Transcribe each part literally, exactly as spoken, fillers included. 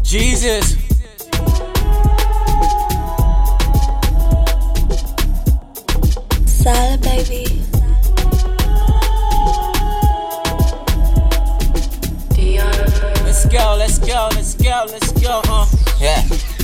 Jesus. Solid, baby. Let's go, let's go, let's go, let's go, uh. Yeah.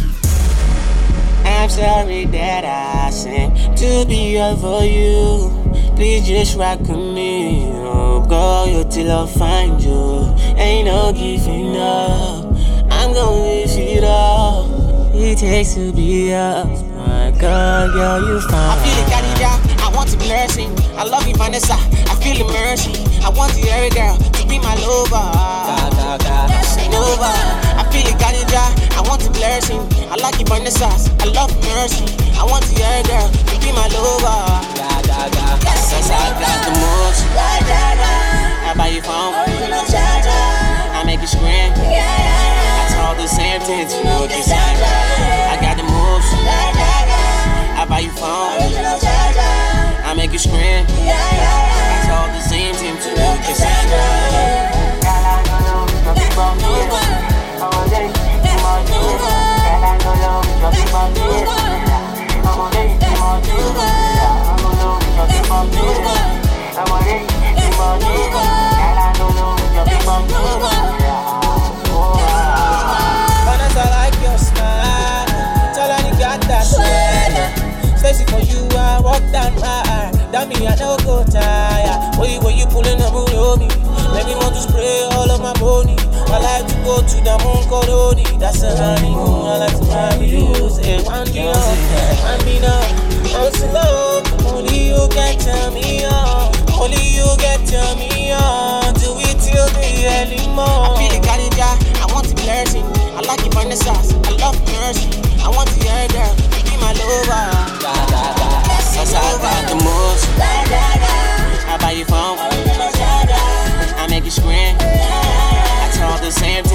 I'm sorry that I seem to be over you. Please just rock with me. Oh, go you till I find you. Ain't no giving up. I'm gonna lift it up. It takes to be up. My God, girl, you fine. I feel it, Khadija. I want to bless you. I love you, Vanessa. I feel the mercy. I want the every girl to be my lover. Da, da, da. Nova. I feel it, Khadija. I want to bless you. I like you, Vanessa. I love mercy. I want the every girl to be my lover. Da, da, da. Cause I got the moves. I buy your phone. I make you scream. I told the same thing to you the same. I got the moves. I buy your phone. I make you scream. I told the same thing to you the same. Girl, I know you love me from here. I'm on day, I'm on you. Girl, I know you love me from here. I'm on day, I'm on you. I'm on love you love me from here. I'm on day, I'm on you. Girl, I know you love me from here. I like your smile. Tell her you got that swag. Stacy for you, I walk down my eye. That me, I don't go tired. When you, when you pulling up on me, let me want to spray all of my body. I like to go to the moon colony. That's a honeymoon. I like to find you. Say one me up, one me up. I'm slow. Only you can tell me on. Only you can tell me on. Do it till the early morning. I feel it, Khadija. I want to bless you. I like you, Vanessa. I love mercy. I want the other girl to be my lover. Da, da, da. Cause I got the moves. I buy your phone. I make you scream. I told the same thing.